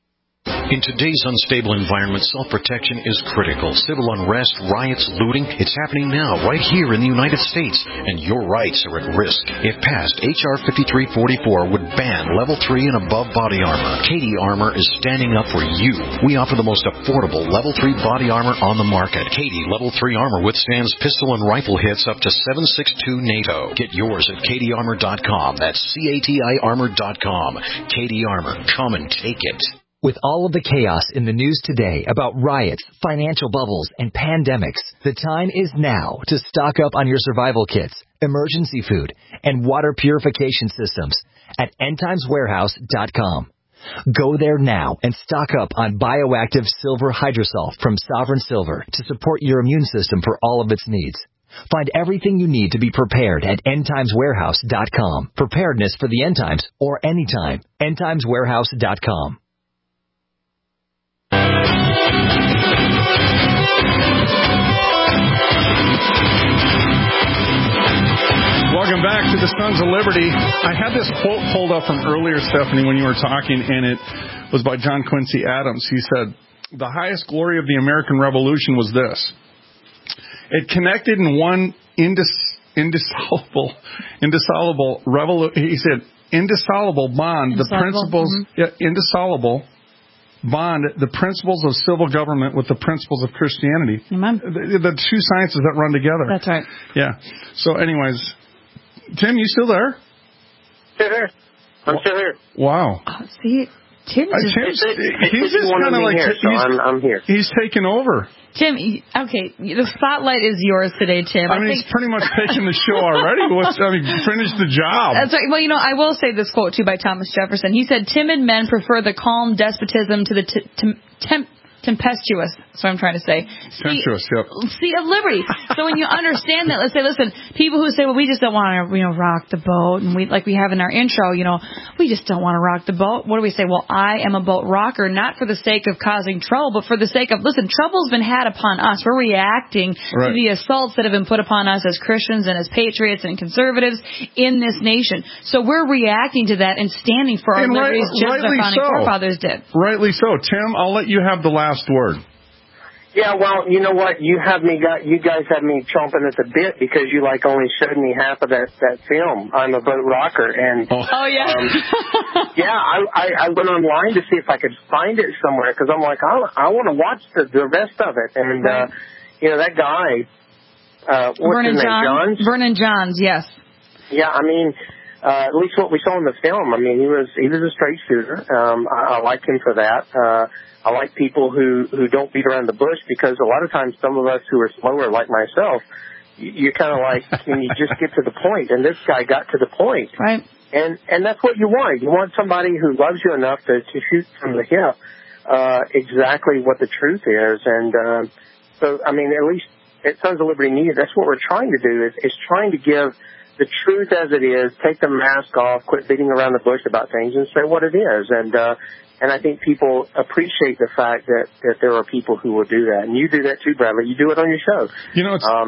In today's unstable environment, self-protection is critical. Civil unrest, riots, looting, it's happening now right here in the United States, and your rights are at risk. If passed, H.R. 5344 would ban Level 3 and above body armor. Katie Armor is standing up for you. We offer the most affordable Level 3 body armor on the market. Katie Level 3 armor withstands pistol and rifle hits up to 7.62 NATO. Get yours at katiearmor.com. That's CATI armor.com. Katie Armor. Come and take it. With all of the chaos in the news today about riots, financial bubbles, and pandemics, the time is now to stock up on your survival kits, emergency food, and water purification systems at endtimeswarehouse.com. Go there now and stock up on bioactive silver hydrosol from Sovereign Silver to support your immune system for all of its needs. Find everything you need to be prepared at endtimeswarehouse.com. Preparedness for the end times or anytime. endtimeswarehouse.com. Welcome back to the Sons of Liberty. I had this quote pulled up from earlier, Stephanie, when you were talking, and it was by John Quincy Adams. He said, the highest glory of the American Revolution was this. It connected in one indissoluble bond, the principles, indissoluble bond, the principles of civil government with the principles of Christianity. Amen. The two sciences that run together. That's right. Yeah. So anyways, Tim, you still there? Still here. I'm still here. Wow. Oh, see, Tim's he's just kind of like, I'm here. He's taken over. Tim, okay, the spotlight is yours today, Tim. I mean, he's pretty much taken the show already. Finish the job. That's right. Well, I will say this quote, too, by Thomas Jefferson. He said, timid men prefer the calm despotism to the tempestuous, that's what I'm trying to say. Tempestuous, yep. Seat of liberty. So when you understand that, let's say, listen, people who say, well, we just don't want to, rock the boat, and we have in our intro, we just don't want to rock the boat. What do we say? Well, I am a boat rocker, not for the sake of causing trouble, but for the sake of, listen, trouble's been had upon us. We're reacting to the assaults that have been put upon us as Christians and as patriots and conservatives in this nation. So we're reacting to that and standing for our liberties just as our founding forefathers did. Rightly so. Tim, I'll let you have the last word. Yeah, well, you know what? You guys had me chomping at the bit because you only showed me half of that film. I'm a boat rocker, and yeah, I went online to see if I could find it somewhere because I'm like, I want to watch the rest of it, and that guy, what's Vernon his name? Johns? Vernon Johns, yes. Yeah, I mean, at least what we saw in the film. I mean, he was a straight shooter. I like him for that. I like people who don't beat around the bush because a lot of times some of us who are slower, like myself, you're kind of like, can you just get to the point? And this guy got to the point. Right. And that's what you want. You want somebody who loves you enough to shoot from the hip exactly what the truth is. And so, I mean, at least at Sons of Liberty Media, that's what we're trying to do is trying to give the truth as it is, take the mask off, quit beating around the bush about things, and say what it is. And I think people appreciate the fact that there are people who will do that. And you do that too, Bradley. You do it on your show. Can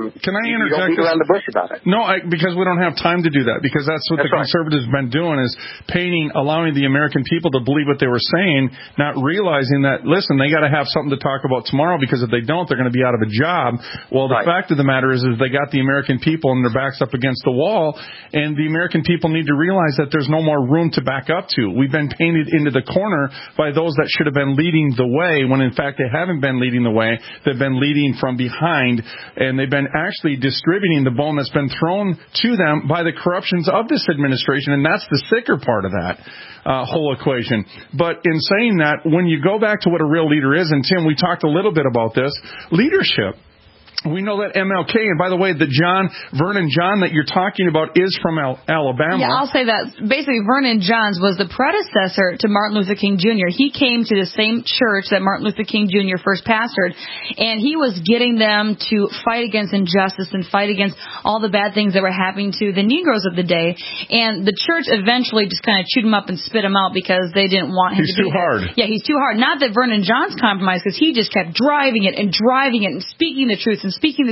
I interject? You don't beat around the bush about it. No, because we don't have time to do that. Because that's what the conservatives have been doing is allowing the American people to believe what they were saying, not realizing that, listen, they got to have something to talk about tomorrow because if they don't, they're going to be out of a job. Well, the fact of the matter is they got the American people and their backs up against the wall, and the American people need to realize that there's no more room to back up to. We've been painted into the corner by those that should have been leading the way when in fact they haven't been leading the way. They've been leading from behind, and they've been actually distributing the bone that's been thrown to them by the corruptions of this administration, and that's the sicker part of that whole equation. But in saying that, when you go back to what a real leader is, and Tim, we talked a little bit about this, leadership. We know that MLK, and by the way, the Vernon John that you're talking about is from Alabama. Yeah, I'll say that. Basically, Vernon Johns was the predecessor to Martin Luther King Jr. He came to the same church that Martin Luther King Jr. first pastored, and he was getting them to fight against injustice and fight against all the bad things that were happening to the Negroes of the day. And the church eventually just kind of chewed him up and spit him out because they didn't want him to be there. Yeah, he's too hard. Not that Vernon Johns compromised, because he just kept driving it and speaking the truth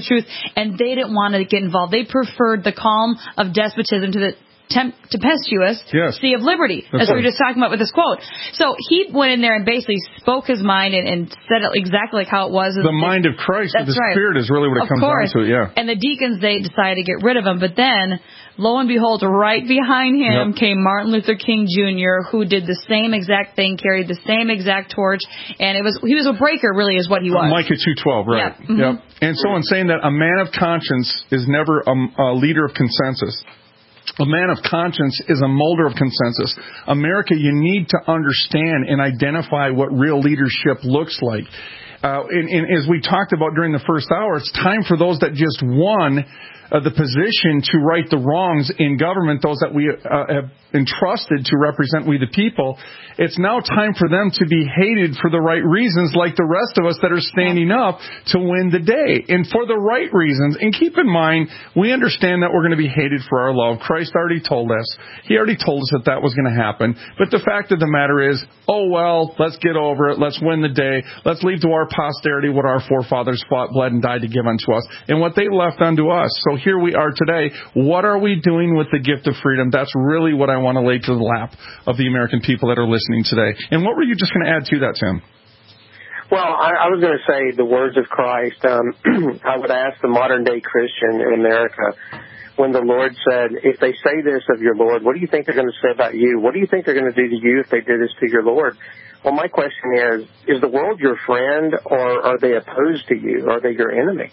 and they didn't want to get involved. They preferred the calm of despotism to the tempestuous sea of liberty, as we were just talking about with this quote. So he went in there and basically spoke his mind and said it exactly like how it was. The mind of Christ, the Spirit is really what it comes down to, And the deacons, they decided to get rid of him, but then, lo and behold, right behind him came Martin Luther King Jr., who did the same exact thing, carried the same exact torch, and he was a breaker, really, is what he was. Micah 2:12, right. Yeah. Mm-hmm. Yep. And so in saying that, a man of conscience is never a leader of consensus. A man of conscience is a molder of consensus. America, you need to understand and identify what real leadership looks like. And as we talked about during the first hour, it's time for those that just won the position to right the wrongs in government, those that we have entrusted to represent we the people. It's now time for them to be hated for the right reasons, like the rest of us that are standing up to win the day, and for the right reasons. And keep in mind, we understand that we're going to be hated for our love. Christ already told us. He already told us that was going to happen. But the fact of the matter is, let's get over it. Let's win the day. Let's leave to our posterity what our forefathers fought, bled, and died to give unto us, and what they left unto us. So here we are today. What are we doing with the gift of freedom? That's really what I want to lay to the lap of the American people that are listening today. And what were you just going to add to that, Tim? Well, I was going to say the words of Christ. I would ask the modern day Christian in America, when the Lord said, if they say this of your Lord, what do you think they're going to say about you? What do you think they're going to do to you if they did this to your Lord? Well, my question is the world your friend, or are they opposed to you? Are they your enemy?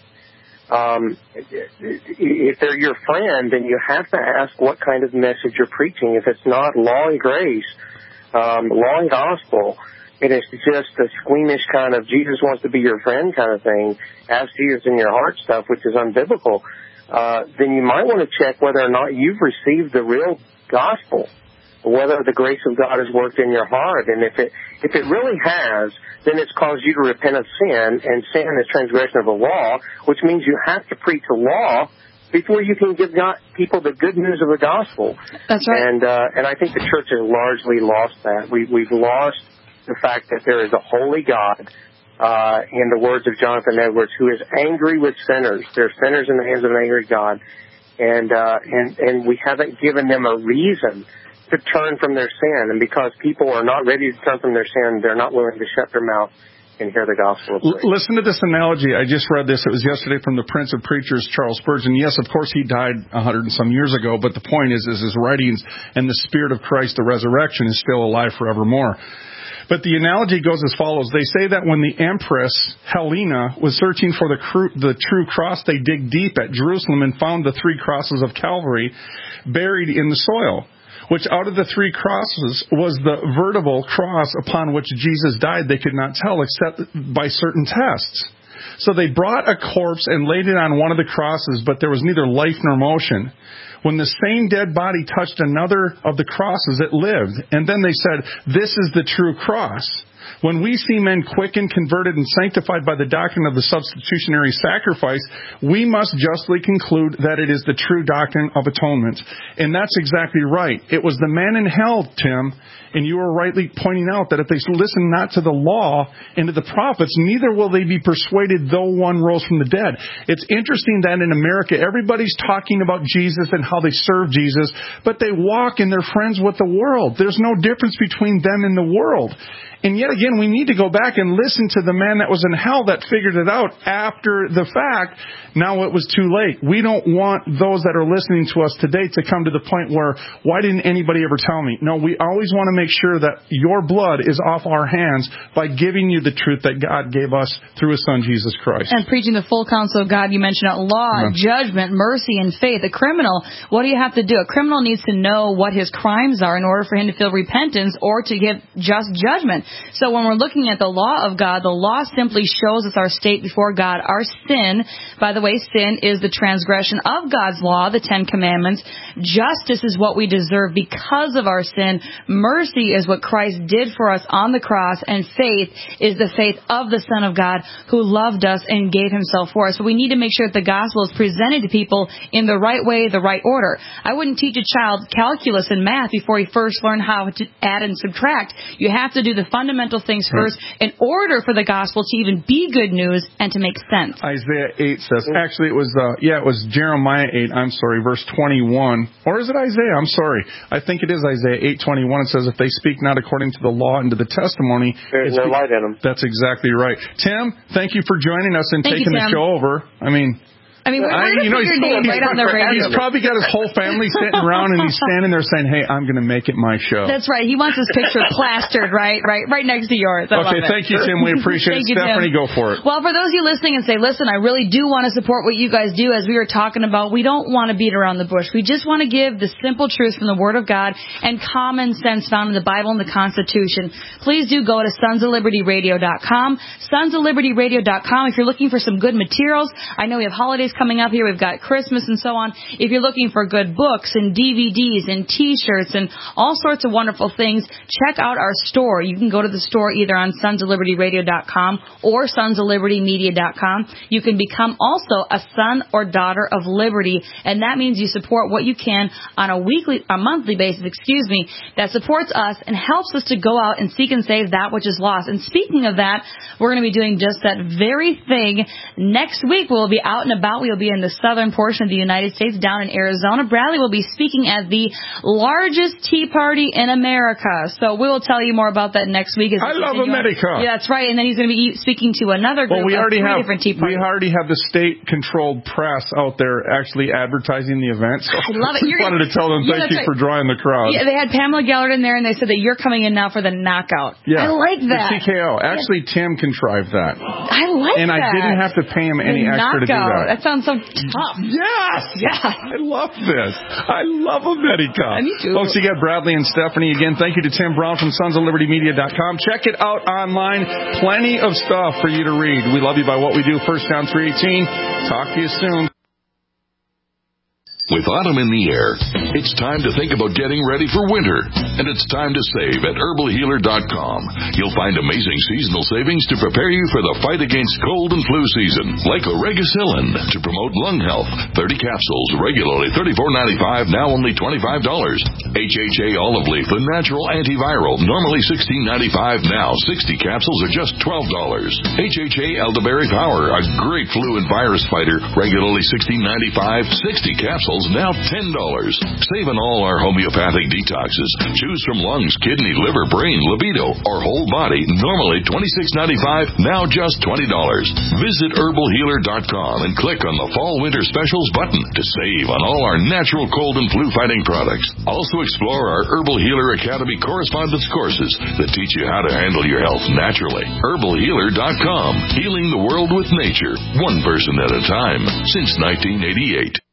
If they're your friend, then you have to ask what kind of message you're preaching. If it's not law and grace, law and gospel, and it's just a squeamish kind of Jesus wants to be your friend kind of thing, ask Jesus in your heart stuff, which is unbiblical, then you might want to check whether or not you've received the real gospel, whether the grace of God has worked in your heart. And if it really has, then it's caused you to repent of sin, and sin is transgression of the law, which means you have to preach the law before you can give people the good news of the gospel. That's right. And I think the church has largely lost that. We've lost the fact that there is a holy God, in the words of Jonathan Edwards, who is angry with sinners. They're sinners in the hands of an angry God. And we haven't given them a reason to turn from their sin. And because people are not ready to turn from their sin, they're not willing to shut their mouth can hear the gospel of grace. Listen to this analogy. I just read this. It was yesterday from the Prince of Preachers, Charles Spurgeon. Yes, of course, he died 100 and some years ago, but the point is his writings and the Spirit of Christ, the resurrection, is still alive forevermore. But the analogy goes as follows. They say that when the Empress Helena was searching for the true cross, they dig deep at Jerusalem and found the 3 crosses of Calvary buried in the soil, which out of the 3 crosses was the vertebral cross upon which Jesus died. They could not tell except by certain tests. So they brought a corpse and laid it on one of the crosses, but there was neither life nor motion. When the same dead body touched another of the crosses, it lived. And then they said, "This is the true cross." When we see men quickened, converted, and sanctified by the doctrine of the substitutionary sacrifice, we must justly conclude that it is the true doctrine of atonement. And that's exactly right. It was the men in hell, Tim, and you were rightly pointing out that if they listen not to the law and to the prophets, neither will they be persuaded though one rose from the dead. It's interesting that in America, everybody's talking about Jesus and how they serve Jesus, but they walk and they're friends with the world. There's no difference between them and the world. And yet again, we need to go back and listen to the man that was in hell that figured it out after the fact. Now it was too late. We don't want those that are listening to us today to come to the point where, why didn't anybody ever tell me? No, we always want to make sure that your blood is off our hands by giving you the truth that God gave us through His Son, Jesus Christ. And preaching the full counsel of God. You mentioned law, judgment, mercy, and faith. A criminal, what do you have to do? A criminal needs to know what his crimes are in order for him to feel repentance or to give just judgment. So when we're looking at the law of God, the law simply shows us our state before God. Our sin, by the way, sin is the transgression of God's law, the 10 Commandments. Justice is what we deserve because of our sin. Mercy is what Christ did for us on the cross. And faith is the faith of the Son of God who loved us and gave Himself for us. So we need to make sure that the gospel is presented to people in the right way, the right order. I wouldn't teach a child calculus and math before he first learned how to add and subtract. You have to do the fundamental things first in order for the gospel to even be good news and to make sense. Isaiah 8 says, actually it was Jeremiah 8, verse 21. Or is it Isaiah? I'm sorry. I think it is Isaiah 8:21. It says, if they speak not according to the law and to the testimony, there's no light in them. That's exactly right. Tim, thank you for joining us and taking the show over. I mean, we're going to put your name right on the radio. He's probably got his whole family sitting around and he's standing there saying, hey, I'm going to make it my show. That's right. He wants his picture plastered right next to yours. Okay, thank you, Tim. We appreciate it. Stephanie, go for it. Well, for those of you listening and say, listen, I really do want to support what you guys do, as we were talking about, we don't want to beat around the bush. We just want to give the simple truth from the Word of God and common sense found in the Bible and the Constitution. Please do go to sonsoflibertyradio.com, sonsoflibertyradio.com. If you're looking for some good materials, I know we have holidays coming up here. We've got Christmas and so on. If you're looking for good books and DVDs and T-shirts and all sorts of wonderful things, check out our store. You can go to the store either on sonsoflibertyradio.com or sonsoflibertymedia.com. You can become also a son or daughter of liberty, and that means you support what you can on a monthly basis, that supports us and helps us to go out and seek and save that which is lost. And speaking of that, we're going to be doing just that very thing. Next week, we'll be out and about. We'll be in the southern portion of the United States, down in Arizona. Bradley will be speaking at the largest tea party in America. So we will tell you more about that next week. I love America. Yeah, that's right. And then he's going to be speaking to another group of different tea parties. We already have the state-controlled press out there actually advertising the event. So I love it. I wanted to tell them thank you for drawing the crowd. Yeah, they had Pamela Gellert in there, and they said that you're coming in now for the knockout. Yeah, I like that. The TKO. Actually, Tim contrived that. I like and that. And I didn't have to pay him any extra to do that. That sounds so tough. Yes! I love this. I love America. Me too. Folks, you got Bradley and Stephanie again. Thank you to Tim Brown from sonsoflibertymedia.com. Check it out online. Plenty of stuff for you to read. We love you by what we do. 1 John 3:18. Talk to you soon. With autumn in the air, it's time to think about getting ready for winter. And it's time to save at herbalhealer.com. You'll find amazing seasonal savings to prepare you for the fight against cold and flu season. Like Oregacillin to promote lung health. 30 capsules, regularly $34.95, now only $25. HHA olive leaf, the natural antiviral, normally $16.95, now 60 capsules are just $12. HHA elderberry power, a great flu and virus fighter, regularly $16.95, 60 capsules bottles, now $10. Save on all our homeopathic detoxes. Choose from lungs, kidney, liver, brain, libido, or whole body. Normally $26.95, now just $20. Visit herbalhealer.com and click on the Fall Winter Specials button to save on all our natural cold and flu fighting products. Also explore our Herbal Healer Academy correspondence courses that teach you how to handle your health naturally. herbalhealer.com, healing the world with nature, one person at a time, since 1988.